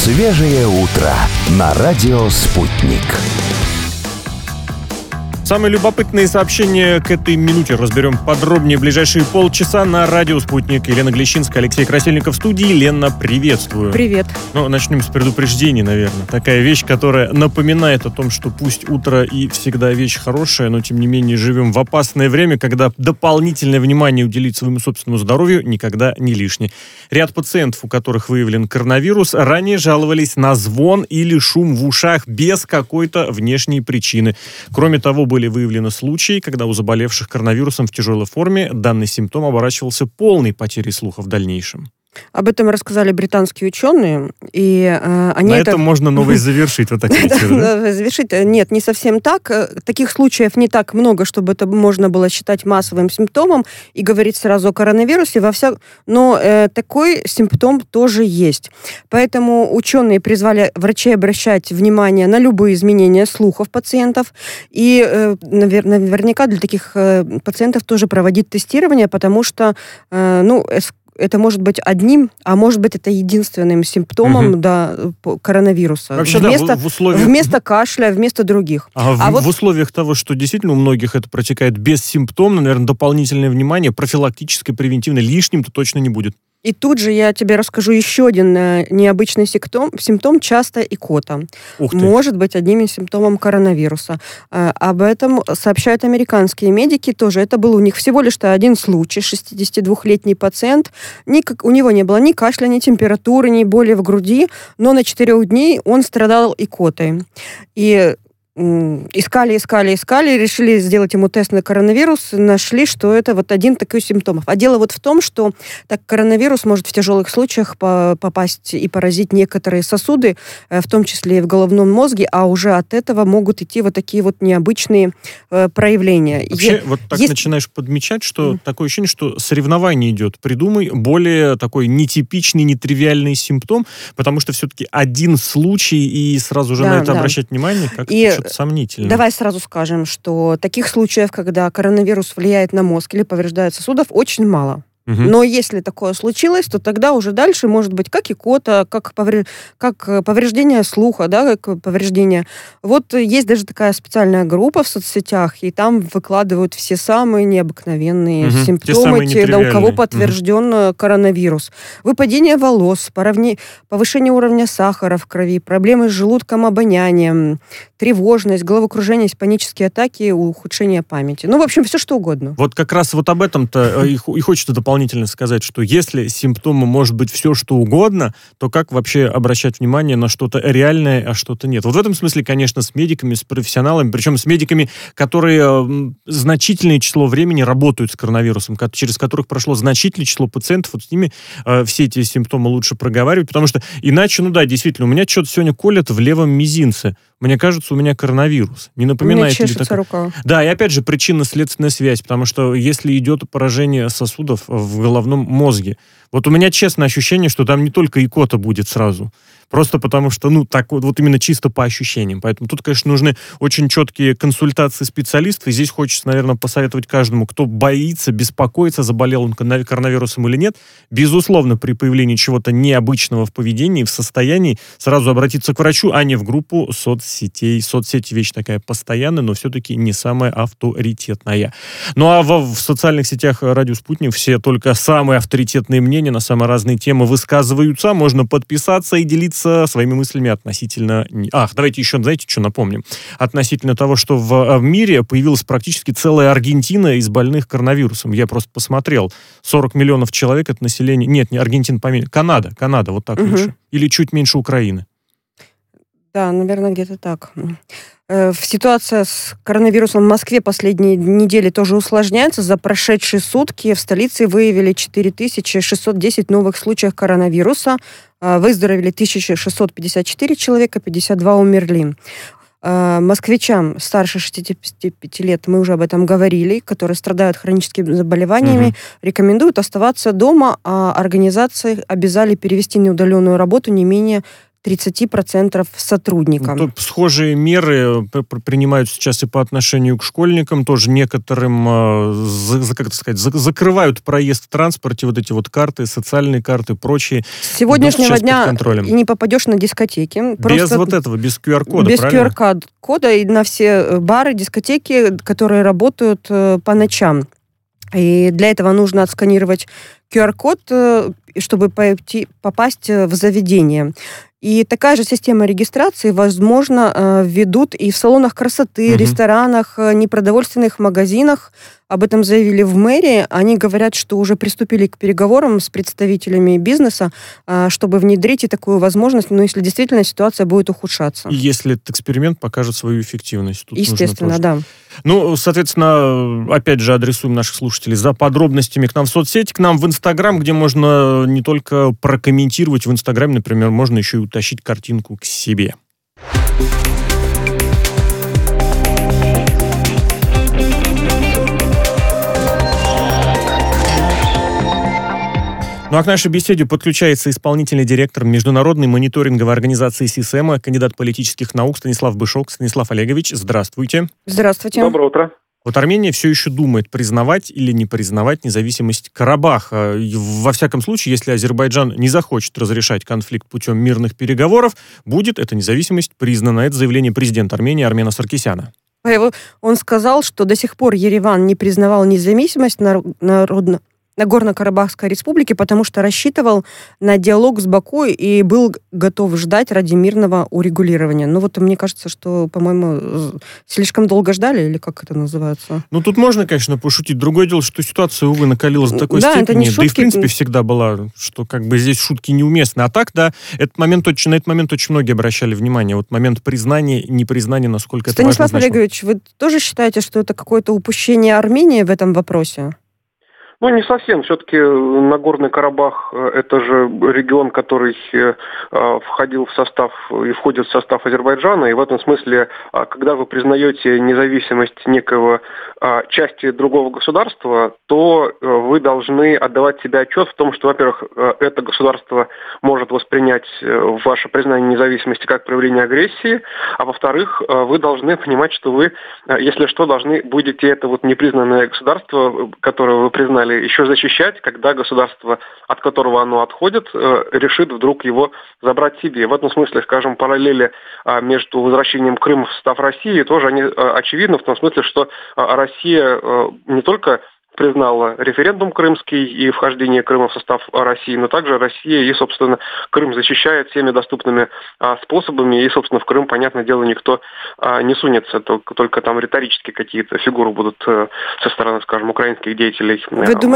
Свежее утро на радио «Спутник». Самые любопытные сообщения к этой минуте разберем подробнее в ближайшие полчаса на радио «Спутник». Елена Глещинская, Алексей Красильников в студии. Лена, приветствую. Привет. Начнем с предупреждений, наверное. Такая вещь, которая напоминает о том, что пусть утро и всегда вещь хорошая, но тем не менее живем в опасное время, когда дополнительное внимание уделить своему собственному здоровью никогда не лишне. Ряд пациентов, у которых выявлен коронавирус, ранее жаловались на звон или шум в ушах без какой-то внешней причины. Кроме того, были выявлены случаи, когда у заболевших коронавирусом в тяжелой форме данный симптом оборачивался полной потерей слуха в дальнейшем. Об этом рассказали британские ученые, и они на этом можно новый завершить, вот так завершить? Нет, не совсем так. Таких случаев не так много, чтобы это можно было считать массовым симптомом и говорить сразу о коронавирусе, но такой симптом тоже есть. Поэтому ученые призвали врачей обращать внимание на любые изменения слухов пациентов, и наверняка для таких пациентов тоже проводить тестирование, потому что, это может быть одним, а может быть это единственным симптомом коронавируса. Вообще, в условиях... Вместо кашля, вместо других. В условиях того, что действительно у многих это протекает бессимптомно, наверное, дополнительное внимание, профилактическое, превентивное, лишним-то точно не будет. И тут же я тебе расскажу еще один необычный симптом, часто икота. Может быть одним из симптомов коронавируса. Об этом сообщают американские медики тоже. Это был у них всего лишь один случай. 62-летний пациент. У него не было ни кашля, ни температуры, ни боли в груди, но на 4 дней он страдал икотой. И искали, решили сделать ему тест на коронавирус, нашли, что это один такой симптом. А дело в том, что коронавирус может в тяжелых случаях попасть и поразить некоторые сосуды, в том числе и в головном мозге, а уже от этого могут идти такие необычные проявления. Вообще, начинаешь подмечать, что такое ощущение, что соревнование идет. Придумай более такой нетипичный, нетривиальный симптом, потому что все-таки один случай, и сразу же на это обращать внимание, как-то сомнительно. Давай сразу скажем, что таких случаев, когда коронавирус влияет на мозг или повреждает сосудов, очень мало. Но если такое случилось, то тогда уже дальше может быть как икота, как повреждение слуха, как повреждение. Есть даже такая специальная группа в соцсетях, и там выкладывают все самые необыкновенные симптомы, у кого подтвержден коронавирус. Выпадение волос, повышение уровня сахара в крови, проблемы с желудком, обонянием, тревожность, головокружение, панические атаки, ухудшение памяти. В общем, все что угодно. Как раз об этом-то и хочется дополнительно сказать, что если симптомом может быть все, что угодно, то как вообще обращать внимание на что-то реальное, а что-то нет? В этом смысле, конечно, с медиками, с профессионалами, причем с медиками, которые значительное число времени работают с коронавирусом, через которых прошло значительное число пациентов, с ними все эти симптомы лучше проговаривать, потому что иначе, действительно, у меня что-то сегодня колет в левом мизинце. Мне кажется, у меня коронавирус. Не напоминает ли чешется рука. Да, и опять же причинно-следственная связь, потому что если идет поражение сосудов в головном мозге, у меня честное ощущение, что там не только икота будет сразу. Просто потому что, именно чисто по ощущениям. Поэтому тут, конечно, нужны очень четкие консультации специалистов. И здесь хочется, наверное, посоветовать каждому, кто боится, беспокоится, заболел он коронавирусом или нет, безусловно, при появлении чего-то необычного в поведении, в состоянии, сразу обратиться к врачу, а не в группу соцсетей. Соцсети вещь такая постоянная, но все-таки не самая авторитетная. В социальных сетях «Радио Спутник» все только самые авторитетные мнения на самые разные темы высказываются. Можно подписаться и делиться своими мыслями относительно... давайте еще, знаете, что напомним? Относительно того, что в мире появилась практически целая Аргентина из больных коронавирусом. Я просто посмотрел. 40 миллионов человек от населения... Нет, не Аргентина, поменьше. Канада, вот так лучше. Или чуть меньше Украины. Да, наверное, где-то так. Ситуация с коронавирусом в Москве последние недели тоже усложняется. За прошедшие сутки в столице выявили 4610 новых случаев коронавируса. Выздоровели 1654 человека, 52 умерли. Москвичам старше 65 лет, мы уже об этом говорили, которые страдают хроническими заболеваниями, рекомендуют оставаться дома, а организации обязали перевести на удаленную работу не менее 30% сотрудникам. Тут схожие меры принимают сейчас и по отношению к школьникам. Тоже некоторым, закрывают проезд в транспорте, вот эти вот карты, социальные карты, прочие. С сегодняшнего дня и не попадешь на дискотеки. Без вот этого, без QR-кода, без правильно? Без QR-кода и на все бары, дискотеки, которые работают по ночам. И для этого нужно отсканировать QR-код, чтобы попасть в заведение. И такая же система регистрации, возможно, введут и в салонах красоты, ресторанах, непродовольственных магазинах. Об этом заявили в мэрии. Они говорят, что уже приступили к переговорам с представителями бизнеса, чтобы внедрить и такую возможность, но если действительно ситуация будет ухудшаться. И если этот эксперимент покажет свою эффективность. Тут естественно, да. Ну, соответственно, опять же, адресуем наших слушателей за подробностями к нам в соцсети, к нам в Инстаграм, где можно не только прокомментировать в Инстаграме, например, можно еще и утащить картинку к себе. Ну а к нашей беседе подключается исполнительный директор международной мониторинговой организации СИСЭМа, кандидат политических наук Станислав Бышок. Станислав Олегович, здравствуйте. Здравствуйте. Доброе утро. Вот Армения все еще думает, признавать или не признавать независимость Карабаха. Во всяком случае, если Азербайджан не захочет разрешать конфликт путем мирных переговоров, будет эта независимость признана. Это заявление президента Армении Армена Саркисяна. Он сказал, что до сих пор Ереван не признавал независимость Нагорно-Карабахской республики, потому что рассчитывал на диалог с Баку и был готов ждать ради мирного урегулирования. Ну вот мне кажется, что, по-моему, слишком долго ждали, или как это называется? Ну тут можно, конечно, пошутить. Другое дело, что ситуация, увы, накалилась до такой степени. Это не шутки. Да и в принципе всегда была, что как бы здесь шутки неуместны. А так, да, на этот момент очень многие обращали внимание. Вот момент признания и непризнания, насколько это важно. Станислав Олегович, вы тоже считаете, что это какое-то упущение Армении в этом вопросе? Ну, не совсем. Все-таки Нагорный Карабах – это же регион, который входил в состав и входит в состав Азербайджана. И в этом смысле, когда вы признаете независимость некого части другого государства, то вы должны отдавать себе отчет в том, что, во-первых, это государство может воспринять ваше признание независимости как проявление агрессии, а во-вторых, вы должны понимать, что вы, если что, должны будете это вот непризнанное государство, которое вы признали, еще защищать, когда государство, от которого оно отходит, решит вдруг его забрать себе. В этом смысле, скажем, параллели между возвращением Крыма в состав России тоже они очевидны, в том смысле, что Россия не только признала референдум крымский и вхождение Крыма в состав России, но также Россия и, собственно, Крым защищает всеми доступными способами, и, собственно, в Крым, понятное дело, никто не сунется, только там риторически какие-то фигуры будут со стороны, скажем, украинских деятелей.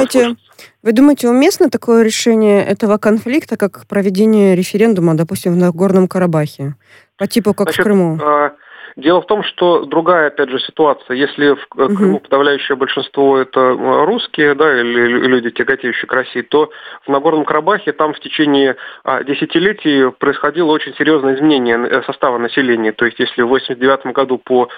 Вы думаете, уместно такое решение этого конфликта, как проведение референдума, допустим, в Нагорном Карабахе, по типу как в Крыму? Дело в том, что другая, опять же, ситуация. Если в Крыму подавляющее большинство это русские, да, или люди, тяготеющие к России, то в Нагорном Карабахе там в течение десятилетий происходило очень серьезное изменение состава населения. То есть, если в 1989 году по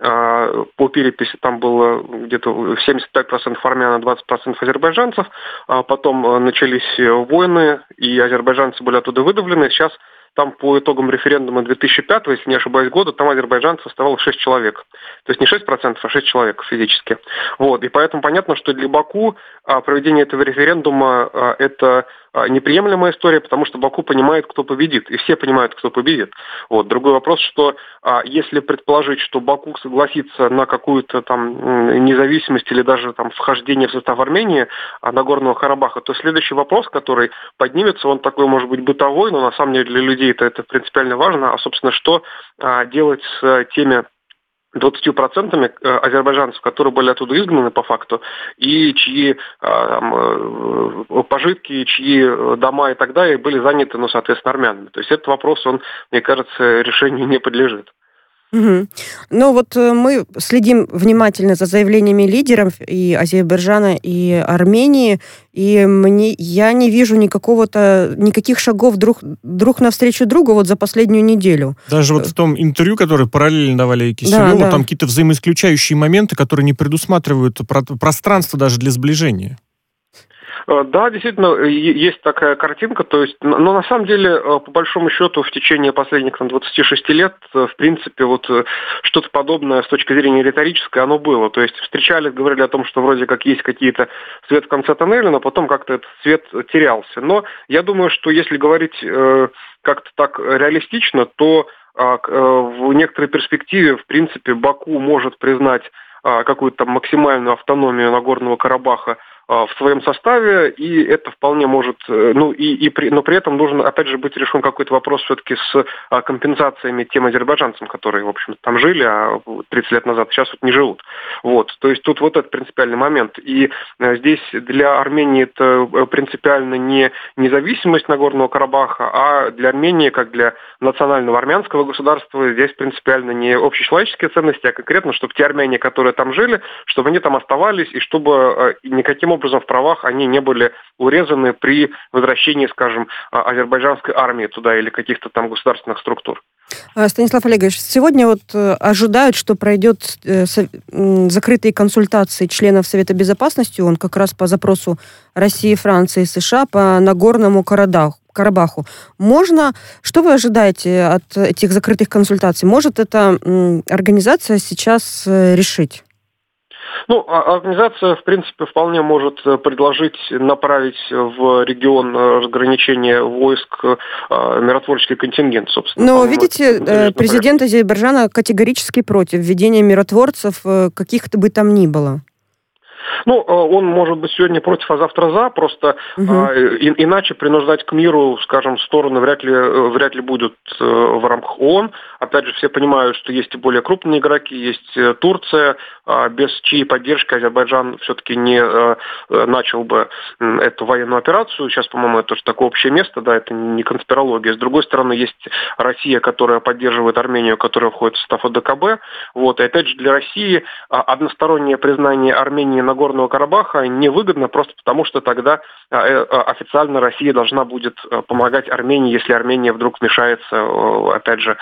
переписи там было где-то 75% армян, 20% азербайджанцев, потом начались войны, и азербайджанцы были оттуда выдавлены. Сейчас там по итогам референдума 2005, если не ошибаюсь, года, там азербайджанцев оставалось 6 человек. То есть не 6%, а 6 человек физически. Вот. И поэтому понятно, что для Баку проведение этого референдума это неприемлемая история, потому что Баку понимает, кто победит. И все понимают, кто победит. Вот. Другой вопрос, что если предположить, что Баку согласится на какую-то там независимость или даже там вхождение в состав Армении, Нагорного Карабаха, то следующий вопрос, который поднимется, он такой, может быть, бытовой, но на самом деле для людей это принципиально важно, а, собственно, что делать с теми 20% азербайджанцев, которые были оттуда изгнаны по факту, и чьи пожитки, чьи дома и так далее были заняты, ну, соответственно, армянами. То есть этот вопрос, он, мне кажется, решению не подлежит. Угу. Ну вот мы следим внимательно за заявлениями лидеров и Азербайджана, и Армении, и я не вижу никаких шагов друг навстречу другу вот за последнюю неделю. Даже вот в том интервью, которое параллельно давали Киселеву, там какие-то взаимоисключающие моменты, которые не предусматривают пространство даже для сближения. Да, действительно, есть такая картинка, то есть, но на самом деле, по большому счету, в течение последних 26 лет, в принципе, вот что-то подобное с точки зрения риторической, оно было. То есть встречались, говорили о том, что вроде как есть какие-то свет в конце тоннеля, но потом как-то этот свет терялся. Но я думаю, что если говорить как-то так реалистично, то в некоторой перспективе, в принципе, Баку может признать какую-то там максимальную автономию Нагорного Карабаха в своем составе, и это вполне может, но при этом должен, опять же, быть решен какой-то вопрос все-таки с компенсациями тем азербайджанцам, которые, в общем, там жили, а 30 лет назад сейчас вот не живут. Вот, то есть тут вот этот принципиальный момент. И здесь для Армении это принципиально не независимость Нагорного Карабаха, а для Армении, как для национального армянского государства, здесь принципиально не общечеловеческие ценности, а конкретно, чтобы те армяне, которые там жили, чтобы они там оставались, и чтобы никаким образом в правах они не были урезаны при возвращении, скажем, азербайджанской армии туда или каких-то там государственных структур. Станислав Олегович, сегодня вот ожидают, что пройдет закрытые консультации членов Совета Безопасности, он как раз по запросу России, Франции и США по Нагорному Карабаху. Что вы ожидаете от этих закрытых консультаций? Может эта организация сейчас решить? Организация, в принципе, вполне может предложить направить в регион разграничения войск миротворческий контингент, собственно. Но, видите, президент Азербайджана категорически против введения миротворцев каких-то бы там ни было. Он может быть сегодня против, а завтра за. Просто иначе принуждать к миру, скажем, стороны вряд ли будут в рамках ООН. Опять же, все понимают, что есть и более крупные игроки, есть Турция, без чьей поддержки Азербайджан все-таки не начал бы эту военную операцию. Сейчас, по-моему, это тоже такое общее место, да, это не конспирология. С другой стороны, есть Россия, которая поддерживает Армению, которая входит в состав ОДКБ. Вот. И опять же, для России одностороннее признание Армении Нагорного Карабаха невыгодно, просто потому что тогда официально Россия должна будет помогать Армении, если Армения вдруг вмешается, опять же,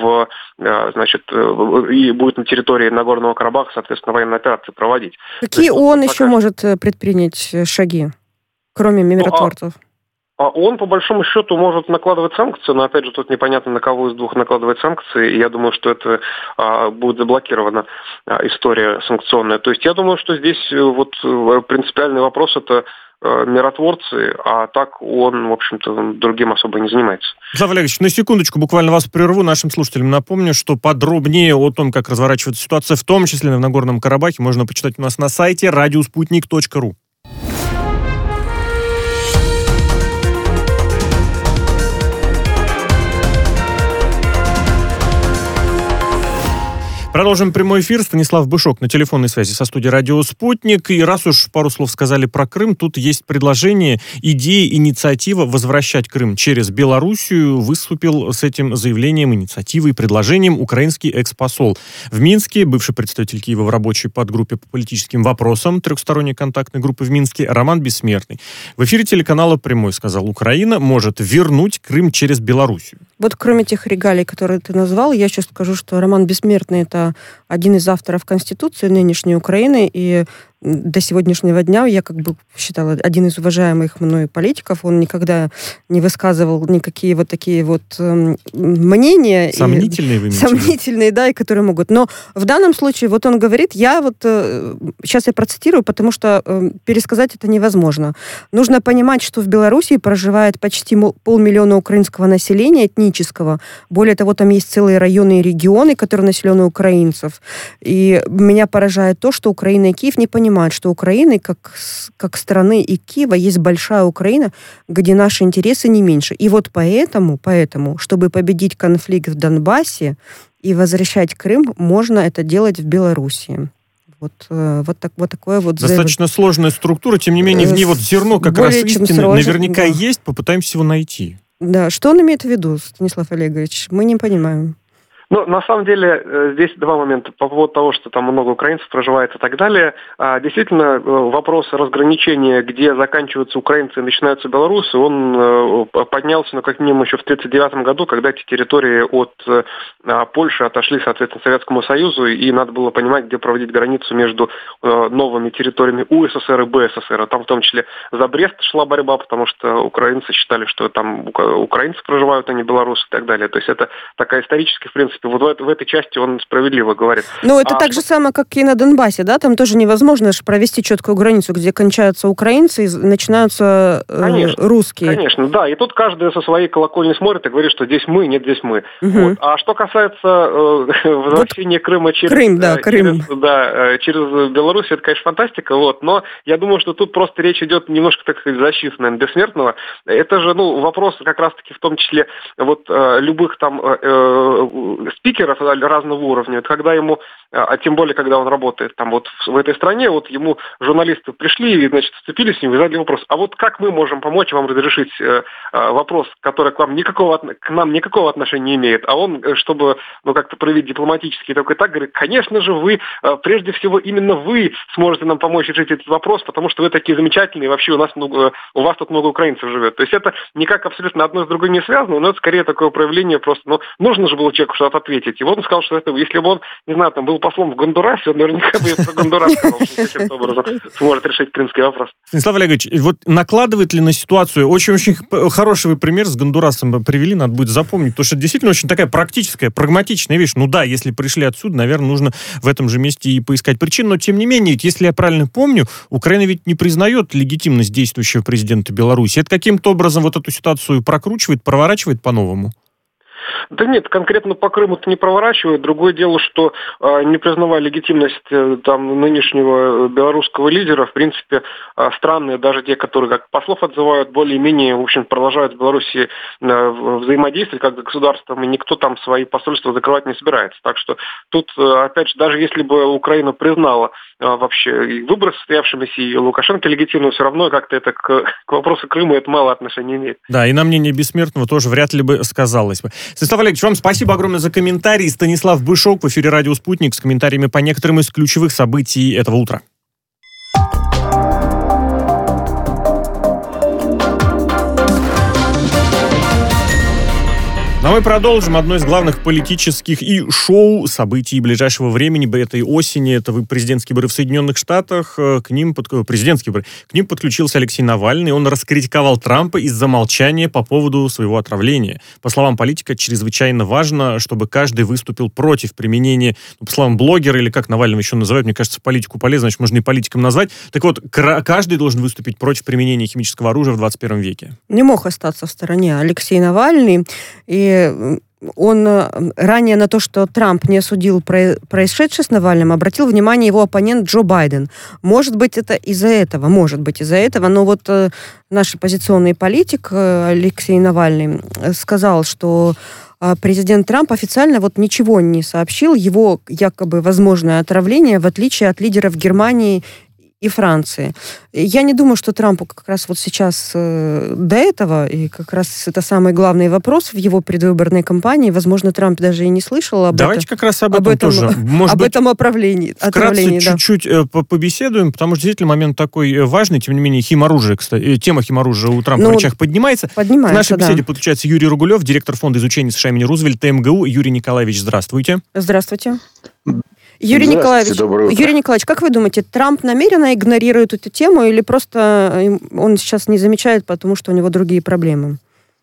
и будет на территории Нагорного Карабаха, соответственно, военные операции проводить. Какие ООН еще может предпринять шаги, кроме миротворцев? Он, по большому счету, может накладывать санкции, но, опять же, тут непонятно, на кого из двух накладывать санкции, и я думаю, что это будет заблокирована история санкционная. То есть я думаю, что здесь принципиальный вопрос – это миротворцы, а так он, в общем-то, другим особо не занимается. Станислав Олегович, на секундочку буквально вас прерву. Нашим слушателям напомню, что подробнее о том, как разворачивается ситуация, в том числе в Нагорном Карабахе, можно почитать у нас на сайте radiosputnik.ru. Продолжим прямой эфир. Станислав Бышок на телефонной связи со студией «Радио Спутник». И раз уж пару слов сказали про Крым, тут есть предложение, идея, инициатива возвращать Крым через Белоруссию. Выступил с этим заявлением, инициативой, предложением украинский экс-посол в Минске, бывший представитель Киева в рабочей подгруппе по политическим вопросам трехсторонней контактной группы в Минске Роман Бессмертный. В эфире телеканала «Прямой» сказал, Украина может вернуть Крым через Белоруссию. Вот кроме тех регалий, которые ты назвал, я сейчас скажу, что Роман Бессмертный – это один из авторов Конституции нынешней Украины, и до сегодняшнего дня я считала один из уважаемых мной политиков. Он никогда не высказывал никакие вот такие вот мнения. Сомнительные, сомнительные, да, и которые могут. Но в данном случае вот он говорит, сейчас я процитирую, потому что пересказать это невозможно. Нужно понимать, что в Беларуси проживает почти 500 000 украинского населения этнического. Более того, там есть целые районы и регионы, которые населены украинцев. И меня поражает то, что Украина и Киев не понимают, что Украины, как страны и Киева, есть большая Украина, где наши интересы не меньше. И вот поэтому, чтобы победить конфликт в Донбассе и возвращать Крым, можно это делать в Белоруссии. Вот такое вот... Достаточно сложная структура, тем не менее, в ней зерно как раз истины наверняка есть, попытаемся его найти. Да, что он имеет в виду, Станислав Олегович? Мы не понимаем. Ну, на самом деле, здесь два момента. По поводу того, что там много украинцев проживает и так далее. Действительно, вопрос разграничения, где заканчиваются украинцы и начинаются белорусы, он поднялся, ну, как минимум, еще в 1939 году, когда эти территории от Польши отошли, соответственно, Советскому Союзу, и надо было понимать, где проводить границу между новыми территориями УССР и БССР. Там в том числе за Брест шла борьба, потому что украинцы считали, что там украинцы проживают, а не белорусы и так далее. То есть это такая исторически, в принципе, вот в этой части он справедливо говорит. Ну, это так же самое, как и на Донбассе, да? Там тоже невозможно провести четкую границу, где кончаются украинцы и начинаются русские. Конечно, да. И тут каждый со своей колокольни смотрит и говорит, что здесь мы, нет, здесь мы. Вот. А что касается возвращения Крыма через Беларусь, это, конечно, фантастика. Вот. Но я думаю, что тут просто речь идет немножко, так сказать, защиты, наверное, бессмертного. Это же, вопрос как раз-таки в том числе вот любых там спикеров разного уровня, когда ему, а тем более, когда он работает там вот в этой стране, вот ему журналисты пришли и, значит, вступили с ним и задали вопрос, а вот как мы можем помочь вам разрешить вопрос, который к нам никакого отношения не имеет, а он, чтобы, как-то проявить дипломатически, только так говорит, конечно же, вы, прежде всего, именно вы сможете нам помочь решить этот вопрос, потому что вы такие замечательные, вообще у вас тут много украинцев живет. То есть это никак абсолютно одно с другим не связано, но это скорее такое проявление просто, нужно же было человеку что-то ответить. И вот он сказал, что это, если бы он, не знаю, там был послом в Гондурасе, он наверняка бы про Гондурас сказал, что каким-то образом сможет решить крымский вопрос. Станислав Олегович, вот накладывает ли на ситуацию, очень-очень хороший вы пример с Гондурасом привели, надо будет запомнить, потому что это действительно очень такая практическая, прагматичная вещь. Ну да, если пришли отсюда, наверное, нужно в этом же месте и поискать причин, но тем не менее, если я правильно помню, Украина ведь не признает легитимность действующего президента Беларуси. Это каким-то образом вот эту ситуацию прокручивает, проворачивает по-новому? Да нет, конкретно по Крыму-то не проворачивают. Другое дело, что не признавая легитимность там нынешнего белорусского лидера, в принципе, страны, даже те, которые как послов отзывают, более-менее, в общем, продолжают с Белоруссией взаимодействовать как государством, и никто там свои посольства закрывать не собирается. Так что тут, опять же, даже если бы Украина признала вообще и выборы состоявшимися, и Лукашенко легитимно, все равно как-то это к вопросу Крыма это мало отношения имеет. Да, и на мнение бессмертного тоже вряд ли бы сказалось бы. Станислав Олегович, вам спасибо огромное за комментарий. Станислав Бышок в эфире «Радио Спутник» с комментариями по некоторым из ключевых событий этого утра. А мы продолжим. Одно из главных политических и шоу событий ближайшего времени, этой осени, это президентские выборы в Соединенных Штатах. К ним подключился Алексей Навальный. Он раскритиковал Трампа из-за молчания по поводу своего отравления. По словам политика, чрезвычайно важно, чтобы каждый выступил против применения, по словам блогера, или как Навального еще называют, мне кажется, политику полезно, значит, можно и политиком назвать. Так вот, каждый должен выступить против применения химического оружия в 21 веке. Не мог остаться в стороне Алексей Навальный, и он ранее на то, что Трамп не осудил происшедшее с Навальным, обратил внимание его оппонент Джо Байден. Может быть, это из-за этого, но вот наш оппозиционный политик Алексей Навальный сказал, что президент Трамп официально вот ничего не сообщил, его якобы возможное отравление, в отличие от лидеров Германии и Франции. Я не думаю, что Трампу как раз вот сейчас до этого, и как раз это самый главный вопрос в его предвыборной кампании. Возможно, Трамп даже и не слышал об этом. Давайте как раз об этом тоже. Об этом отравлении. Вкратце чуть-чуть побеседуем, потому что действительно момент такой важный. Тем не менее, химоружие, кстати, тема химоружия у Трампа в речах поднимается. В нашей беседе подключается Юрий Ругулев, директор фонда изучения США имени Рузвельта МГУ. Юрий Николаевич, здравствуйте. Здравствуйте. Юрий Николаевич, как вы думаете, Трамп намеренно игнорирует эту тему или просто он сейчас не замечает, потому что у него другие проблемы?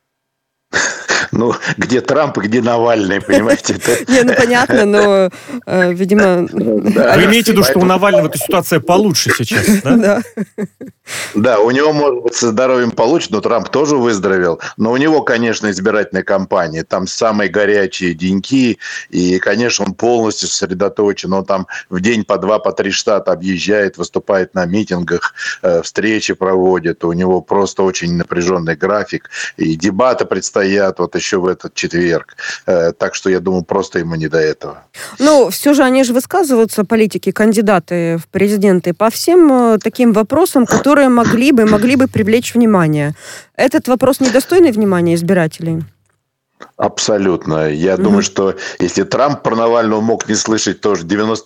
Ну, где Трамп и где Навальный, понимаете? Не, понятно, но, видимо... Вы имеете в виду, что у Навального эта ситуация получше сейчас, да? Да, у него, может быть, со здоровьем получше, но Трамп тоже выздоровел. Но у него, конечно, избирательная кампания. Там самые горячие деньки. И, конечно, он полностью сосредоточен. Он там в день по 2, по 3 штата объезжает, выступает на митингах, встречи проводит. У него просто очень напряженный график. И дебаты предстоят вот еще в этот четверг. Так что, я думаю, просто ему не до этого. Ну, все же они же высказываются, политики, кандидаты в президенты, по всем таким вопросам, которые могли бы привлечь внимание. Этот вопрос недостойный внимания избирателей? Абсолютно. Я думаю, что если Трамп про Навального мог не слышать, то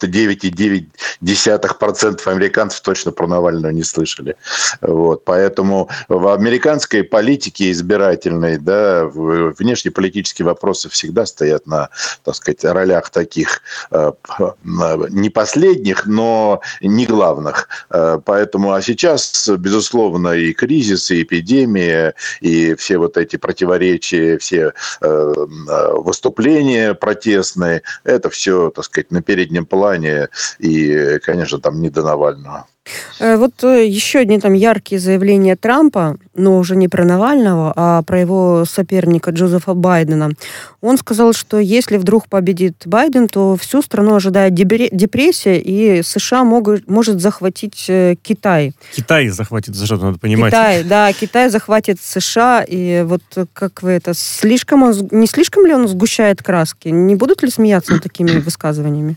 99,9% американцев точно про Навального не слышали. Вот. Поэтому в американской политике избирательной, да, внешнеполитические вопросы всегда стоят на, так сказать, ролях таких не последних, но не главных. Поэтому, а сейчас, безусловно, и кризис, и эпидемия, и все вот эти противоречия, все выступления протестные, это все, так сказать, на переднем плане, и, конечно, там не до Навального. Вот еще одни там яркие заявления Трампа, но уже не про Навального, а про его соперника Джозефа Байдена. Он сказал, что если вдруг победит Байден, то всю страну ожидает депрессия, и США может захватить Китай. Китай захватит США, надо понимать. Китай захватит США, и вот как вы это, не слишком ли он сгущает краски? Не будут ли смеяться над такими высказываниями?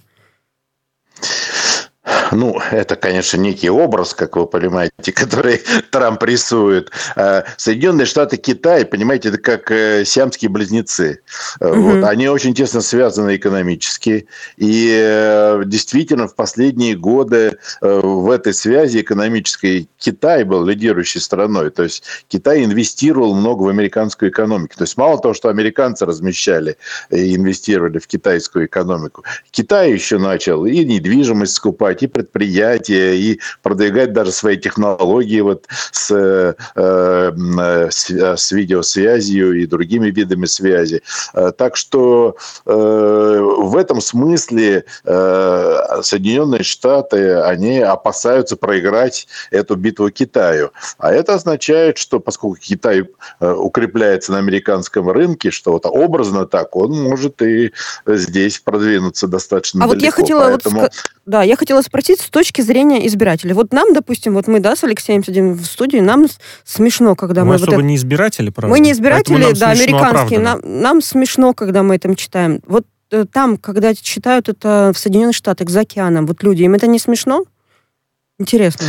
Ну, это, конечно, некий образ, как вы понимаете, который Трамп рисует. Соединенные Штаты, Китай, понимаете, это как сиамские близнецы. Вот. Они очень тесно связаны экономически. И действительно, в последние годы в этой связи экономической Китай был лидирующей страной. То есть Китай инвестировал много в американскую экономику. То есть мало того, что американцы размещали и инвестировали в китайскую экономику, Китай еще начал и недвижимость скупать, и предприятия, и продвигать даже свои технологии вот с видеосвязью и другими видами связи. Так что в этом смысле Соединенные Штаты, они опасаются проиграть эту битву Китаю. А это означает, что поскольку Китай укрепляется на американском рынке, что вот образно так, он может и здесь продвинуться достаточно далеко. Вот я хотела спросить с точки зрения избирателей. Вот нам, допустим, вот мы, да, с Алексеем сидим в студии, нам смешно, когда мы... особо не избиратели, правда? Мы не избиратели, да, американские. Нам смешно, когда мы это читаем. Вот там, когда читают это в Соединенных Штатах, за океаном, вот люди, им это не смешно? Интересно.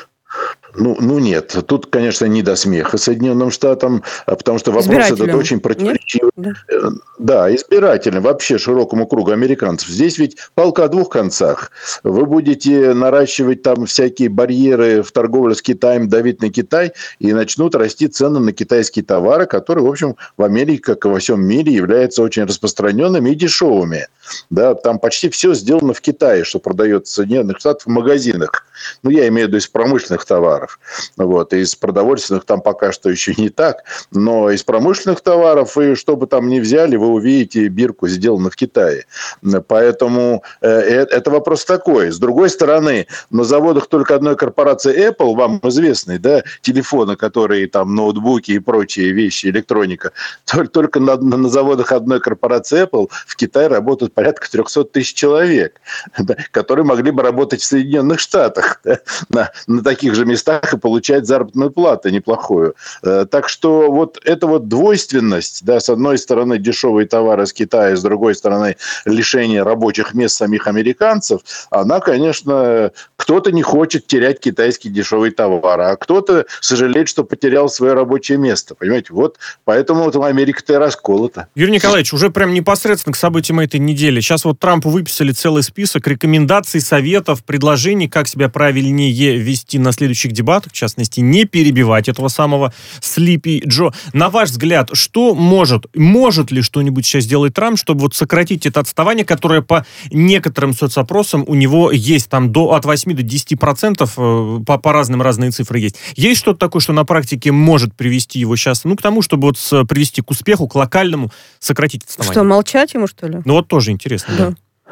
Ну нет, тут, конечно, не до смеха Соединенным Штатам, потому что вопрос этот очень противоречивый. Да, избирательным, вообще широкому кругу американцев. Здесь ведь палка о двух концах. Вы будете наращивать там всякие барьеры в торговле с Китаем, давить на Китай, и начнут расти цены на китайские товары, которые, в общем, в Америке, как и во всем мире, являются очень распространенными и дешевыми. Да, там почти все сделано в Китае, что продается в Соединенных Штатах в магазинах. Ну, я имею в виду из промышленных товаров. Вот. Из продовольственных там пока что еще не так. Но из промышленных товаров, и что бы там ни взяли, вы увидите бирку сделано в Китае. Поэтому это вопрос такой. С другой стороны, на заводах только одной корпорации Apple, вам известной, да, телефоны, которые там, ноутбуки и прочие вещи, электроника, только на заводах одной корпорации Apple в Китае работают порядка 300 тысяч человек, да, которые могли бы работать в Соединенных Штатах, да, на таких же местах и получать заработную плату неплохую. Так что вот эта вот двойственность, да, с одной стороны дешевые товары с Китая, с другой стороны лишение рабочих мест самих американцев, она, конечно, кто-то не хочет терять китайский дешевый товар, а кто-то сожалеет, что потерял свое рабочее место. Понимаете, вот поэтому вот Америка-то и расколота. Юрий Николаевич, уже прям непосредственно к событиям этой недели. Сейчас вот Трампу выписали целый список рекомендаций, советов, предложений, как себя правильнее вести на следующих дебатах, в частности, не перебивать этого самого Sleepy Joe. На ваш взгляд, что может ли что-нибудь сейчас сделать Трамп, чтобы вот сократить это отставание, которое по некоторым соцопросам у него есть там от 8 до 10%, по разные цифры есть. Есть что-то такое, что на практике может привести его сейчас, к тому, чтобы вот привести к успеху, к локальному, сократить отставание? Что, молчать ему, что ли? Ну вот тоже интересно, да.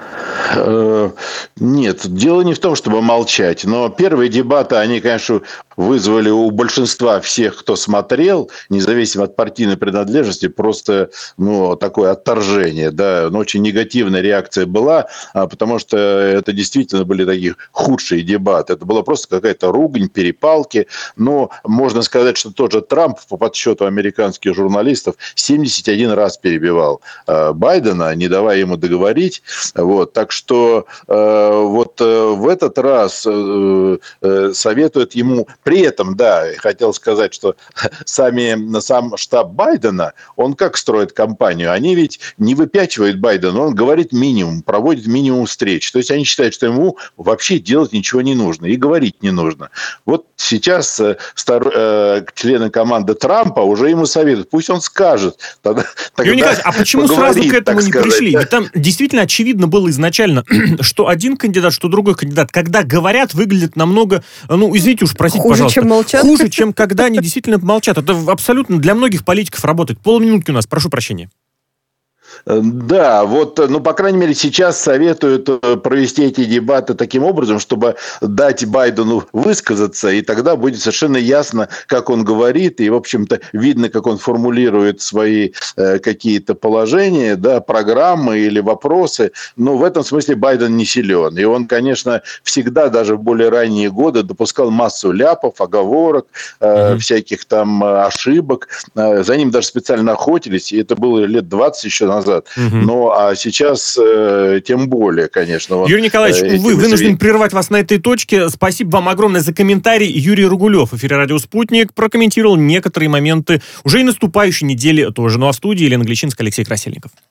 Нет, дело не в том, чтобы молчать, но первые дебаты, они, конечно, вызвали у большинства всех, кто смотрел, независимо от партийной принадлежности, просто такое отторжение, да, очень негативная реакция была, потому что это действительно были такие худшие дебаты, это была просто какая-то ругань, перепалки, но можно сказать, что тот же Трамп, по подсчету американских журналистов, 71 раз перебивал Байдена, не давая ему договорить, вот, так Так что вот в этот раз советуют ему... При этом, да, хотел сказать, что сам штаб Байдена, он как строит кампанию? Они ведь не выпячивают Байдена, он говорит минимум, проводит минимум встреч. То есть они считают, что ему вообще делать ничего не нужно и говорить не нужно. Вот сейчас члены команды Трампа уже ему советуют, пусть он скажет. Юрий Николаевич, а почему сразу к этому не пришли? Ведь там действительно очевидно было изначально, что один кандидат, что другой кандидат, когда говорят, выглядят намного, извините уж, простите, хуже, пожалуйста. Чем молчат. Хуже, чем когда они действительно молчат. Это абсолютно для многих политиков работает. Полминутки у нас, прошу прощения. Да, вот, по крайней мере, сейчас советуют провести эти дебаты таким образом, чтобы дать Байдену высказаться, и тогда будет совершенно ясно, как он говорит, и, в общем-то, видно, как он формулирует свои какие-то положения, да, программы или вопросы. Но в этом смысле Байден не силен. И он, конечно, всегда, даже в более ранние годы, допускал массу ляпов, оговорок, всяких там ошибок. За ним даже специально охотились, и это было лет 20 еще назад. Ну, а сейчас тем более, конечно. Юрий Николаевич, увы, вынужден прервать вас на этой точке. Спасибо вам огромное за комментарий. Юрий Ругулев, в эфире «Радио Спутник», прокомментировал некоторые моменты уже и наступающей недели тоже. Ну а в студии Елена Гличинская, Алексей Красильников.